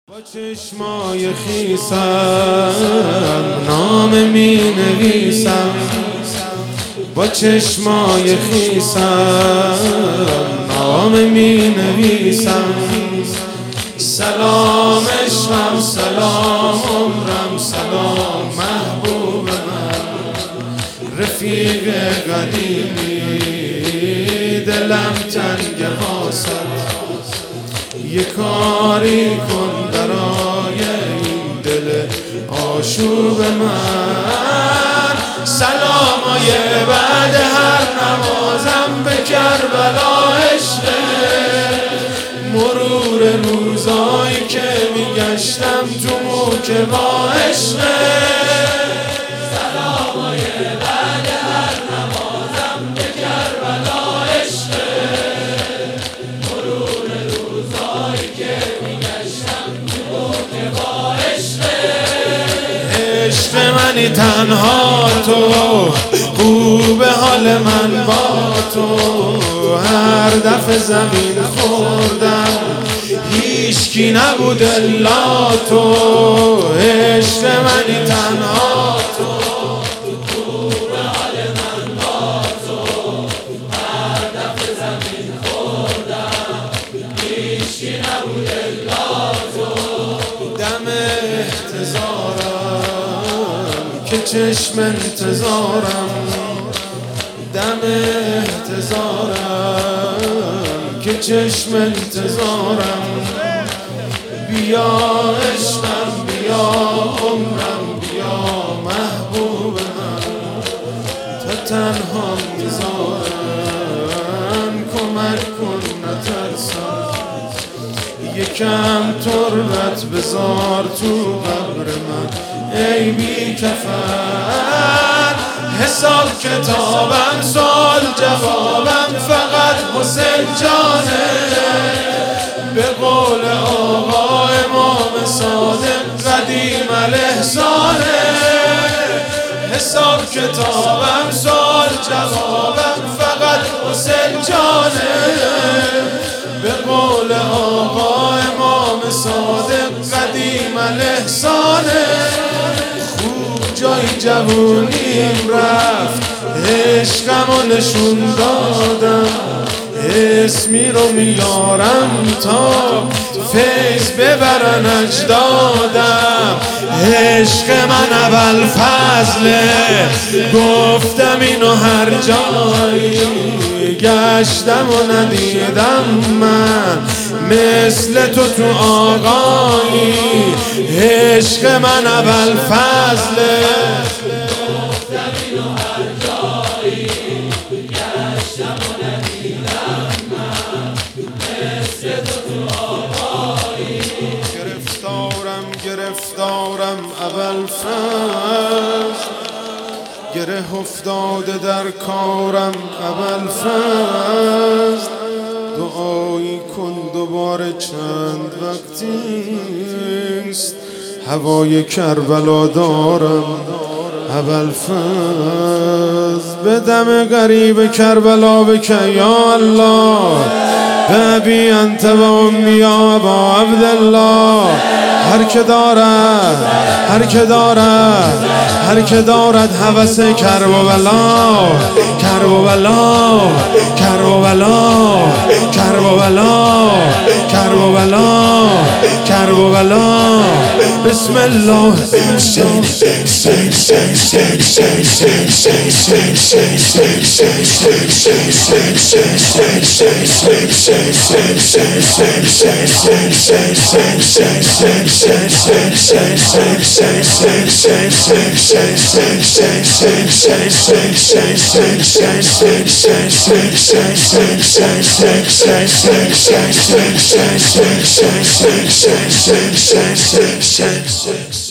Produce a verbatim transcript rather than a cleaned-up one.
با چشمای خیسم نام می نویسم، با چشمای خیسم نام می نویسم. سلام عشقم، سلام عمرم، سلام محبوب من، رفیق قدیمی دلم تنگ واسط. یه کاری کن برای این دل آشوب من. سلامای بعد هر نمازم به کربلا عشقه، مرور روزایی که میگشتم تو موکب عشقه. سلامای بعد هر نمازم به کربلا عشقه، مرور روزایی که میگشتم تو موکب عشقه. عشق منی تنها تو، خوب حال من با تو. هر دفعه زمین خوردم هیچکی نبود الا تو. عشق منی تنها تو، خوب حال من با تو. هر دفعه زمین خوردم هیچکی نبود الا تو. دم احتضارم که چشم انتظارم، دم احتضارم که چشم انتظارم. بیا عشقم، بیا عمرم، بیا محبوب من. تا تنها میذارم کمک کن نترسم. یکم تربت بذار تو قبر من ای بی کفن. حساب کتابم سوال جوابم فقط حسین جانه. به قول آقا امام صادق قدیم الاحسانه. حساب کتابم سوال جوابم فقط حسین جانه. به قول آقا امام صادق قدیم الاحسانه. خوب جای جوونیم رفت، عشقمو نشون دادم. اسمی رو میارم تا فیض ببرن اجدادم. عشق من اول فضله، گفتم اینو هر جایی. گشتم و ندیدم من مثل تو تو آقایی. عشق من اول فضله، گفتم اینو هر جایی. گشتم و ندیدم من مثل تو تو آقایی. گرفتارم گرفتارم اول فضل، گره افتاده در کارم اول فضل. دعایی کن دوباره چند وقتیست، هوای کربلا دارم اول فضل. به دم غریب کربلا بکن یا الله، ببی انت و امی یا ابا عبدالله. هر که دارد هر که دارد هر که دارد هوس کرب و بلا، کرب و بلا، کرب و بلا، کرب و بلا، کرب و بلا، کرب و بلا. بسم الله. Shake, shake, shake, shake, shake, shake, shake, shake, shake, shake, shake, shake.